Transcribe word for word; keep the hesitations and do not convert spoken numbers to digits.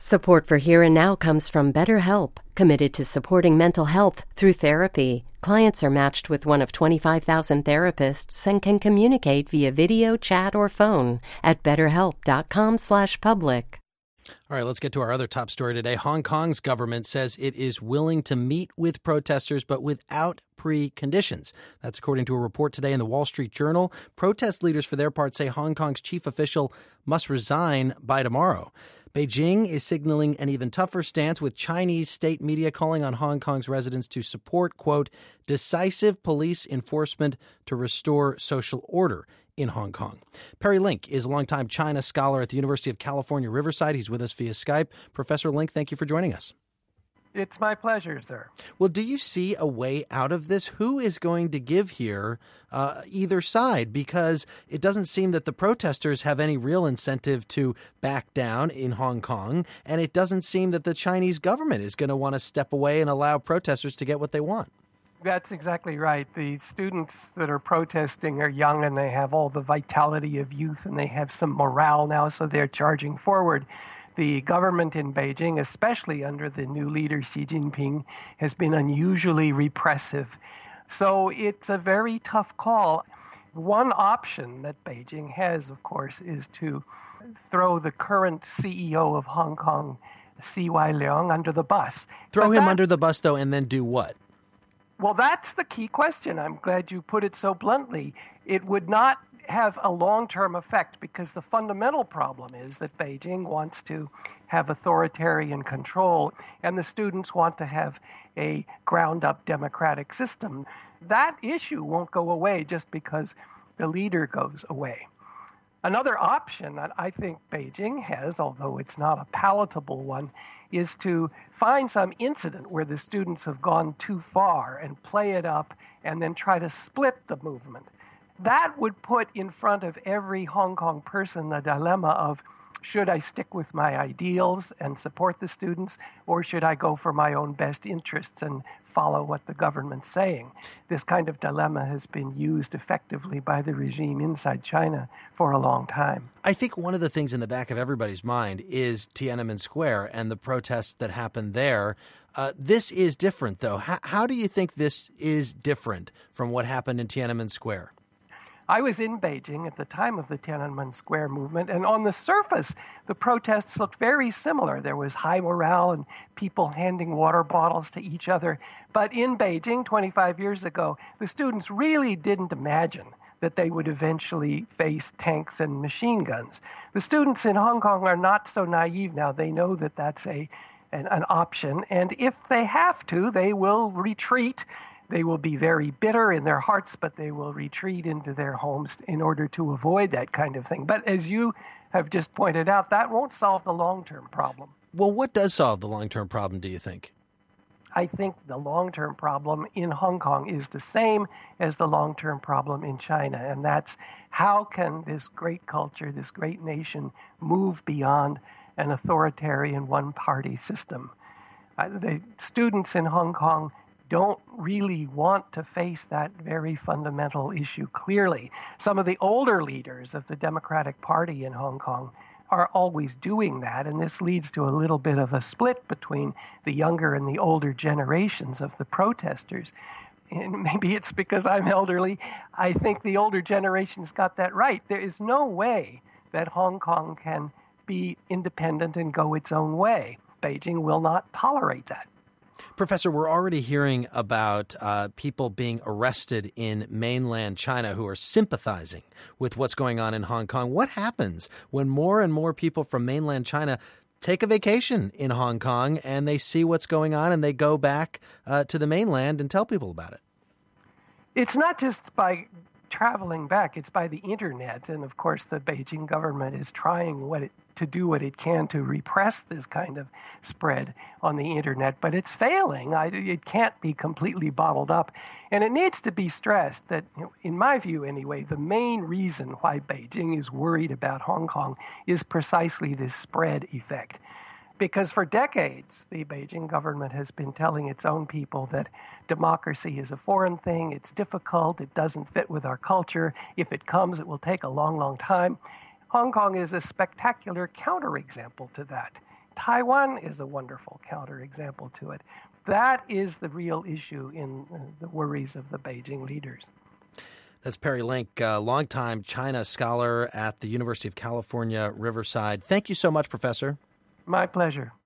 Support for Here and Now comes from BetterHelp, committed to supporting mental health through therapy. Clients are matched with one of twenty-five thousand therapists and can communicate via video, chat, or phone at betterhelp.com slash public. All right, let's get to our other top story today. Hong Kong's government says it is willing to meet with protesters, but without preconditions. That's according to a report today in the Wall Street Journal. Protest leaders, for their part, say Hong Kong's chief official must resign by tomorrow. Beijing is signaling an even tougher stance, with Chinese state media calling on Hong Kong's residents to support, quote, decisive police enforcement to restore social order in Hong Kong. Perry Link is a longtime China scholar at the University of California, Riverside. He's with us via Skype. Professor Link, thank you for joining us. It's my pleasure, sir. Well, do you see a way out of this? Who is going to give here, uh, either side? Because it doesn't seem that the protesters have any real incentive to back down in Hong Kong, and it doesn't seem that the Chinese government is going to want to step away and allow protesters to get what they want. That's exactly right. The students that are protesting are young, and they have all the vitality of youth, and they have some morale now, so they're charging forward. The government in Beijing, especially under the new leader Xi Jinping, has been unusually repressive. So it's a very tough call. One option that Beijing has, of course, is to throw the current C E O of Hong Kong, C Y Leung, under the bus. Throw But him that, under the bus, though, and then do what? Well, that's the key question. I'm glad you put it so bluntly. It would not have a long-term effect, because the fundamental problem is that Beijing wants to have authoritarian control, and the students want to have a ground-up democratic system. That issue won't go away just because the leader goes away. Another option that I think Beijing has, although it's not a palatable one, is to find some incident where the students have gone too far and play it up and then try to split the movement. That would put in front of every Hong Kong person the dilemma of, should I stick with my ideals and support the students, or should I go for my own best interests and follow what the government's saying? This kind of dilemma has been used effectively by the regime inside China for a long time. I think one of the things in the back of everybody's mind is Tiananmen Square and the protests that happened there. Uh, this is different, though. H- how do you think this is different from what happened in Tiananmen Square? I was in Beijing at the time of the Tiananmen Square movement, and on the surface, the protests looked very similar. There was high morale and people handing water bottles to each other. But in Beijing, twenty-five years ago, the students really didn't imagine that they would eventually face tanks and machine guns. The students in Hong Kong are not so naive now. They know that that's a an, an option, and if they have to, they will retreat. They will be very bitter in their hearts, but they will retreat into their homes in order to avoid that kind of thing. But as you have just pointed out, that won't solve the long-term problem. Well, what does solve the long-term problem, do you think? I think the long-term problem in Hong Kong is the same as the long-term problem in China, and that's how can this great culture, this great nation, move beyond an authoritarian one-party system? Uh, the students in Hong Kong don't really want to face that very fundamental issue clearly. Some of the older leaders of the Democratic Party in Hong Kong are always doing that, and this leads to a little bit of a split between the younger and the older generations of the protesters. And maybe it's because I'm elderly. I think the older generations got that right. There is no way that Hong Kong can be independent and go its own way. Beijing will not tolerate that. Professor, we're already hearing about uh, people being arrested in mainland China who are sympathizing with what's going on in Hong Kong. What happens when more and more people from mainland China take a vacation in Hong Kong and they see what's going on and they go back uh, to the mainland and tell people about it? It's not just by traveling back, it's by the internet. And of course, the Beijing government is trying what it to do what it can to repress this kind of spread on the internet, but it's failing. I, it can't be completely bottled up. And it needs to be stressed that, you know, in my view anyway, the main reason why Beijing is worried about Hong Kong is precisely this spread effect. Because for decades, the Beijing government has been telling its own people that democracy is a foreign thing, it's difficult, it doesn't fit with our culture. If it comes, it will take a long, long time. Hong Kong is a spectacular counterexample to that. Taiwan is a wonderful counterexample to it. That is the real issue in uh, the worries of the Beijing leaders. That's Perry Link, a longtime China scholar at the University of California, Riverside. Thank you so much, Professor. My pleasure.